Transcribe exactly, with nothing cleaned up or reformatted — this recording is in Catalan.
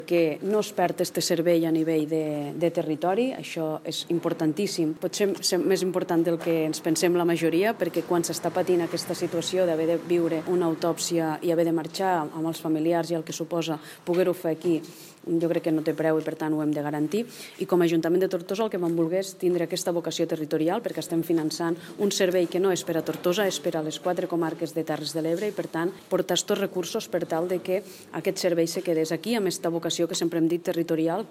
que no es perd aquest servei a nivell de, de territori, això és importantíssim. Potser ser més important del que ens pensem la majoria, perquè quan s'està patint aquesta situació d'haver de viure una autòpsia i haver de marxar amb els familiars i el que suposa poder-ho fer aquí, jo crec que no té preu i per tant ho hem de garantir. I com a Ajuntament de Tortosa el que vam voler és tindre aquesta vocació territorial, perquè estem finançant un servei que no és per a Tortosa, és per a les quatre comarques de Terres de l'Ebre i per tant portar estos recursos per tal de que aquest servei se quedés aquí amb aquesta vocació que sempre hem dit territorial.